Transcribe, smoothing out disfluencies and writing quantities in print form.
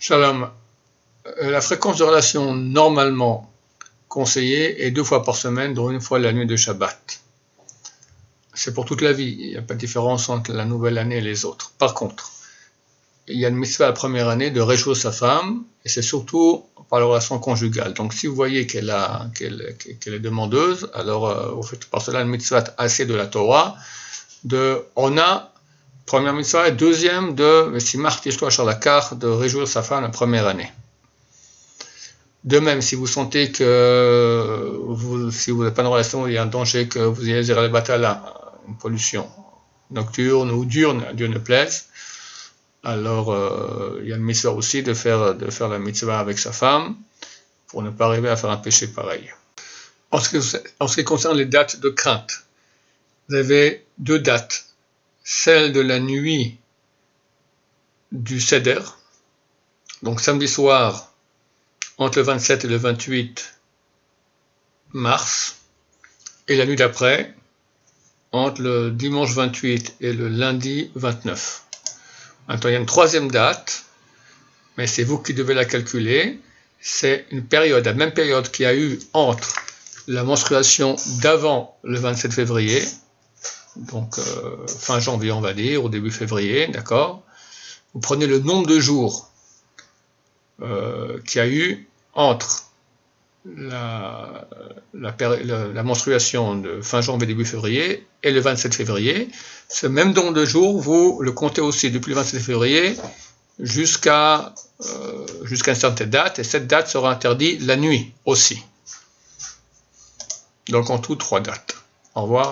Shalom. La fréquence de relation normalement conseillée est 2 fois par semaine, dont 1 fois la nuit de Shabbat. C'est pour toute la vie, il n'y a pas de différence entre la nouvelle année et les autres. Par contre, il y a une mitzvah la première année de réjouir sa femme, et c'est surtout par la relation conjugale. Donc si vous voyez qu'elle est demandeuse, alors vous faites par cela une mitzvah assez de la Torah, première mitzvah, et deuxième de de réjouir sa femme la première année. De même, si vous sentez que si vous n'avez pas de relation, il y a un danger que vous ayez zéro le batala, une pollution nocturne ou diurne, Dieu ne plaise, alors il y a une mitzvah aussi de faire la mitzvah avec sa femme pour ne pas arriver à faire un péché pareil. En ce qui concerne les dates de crainte, vous avez 2 dates. Celle de la nuit du Seder, donc samedi soir, entre le 27 et le 28 mars, et la nuit d'après, entre le dimanche 28 et le lundi 29. Maintenant, il y a une 3e date, mais c'est vous qui devez la calculer. C'est une période, la même période qu'il y a eu entre la menstruation d'avant le 27 février, donc fin janvier on va dire, au début février, d'accord. Vous prenez le nombre de jours qu'il y a eu entre la menstruation de fin janvier, début février et le 27 février. Ce même nombre de jours, vous le comptez aussi depuis le 27 février jusqu'à une certaine date, et cette date sera interdite la nuit aussi. Donc en tout 3 dates. Au revoir.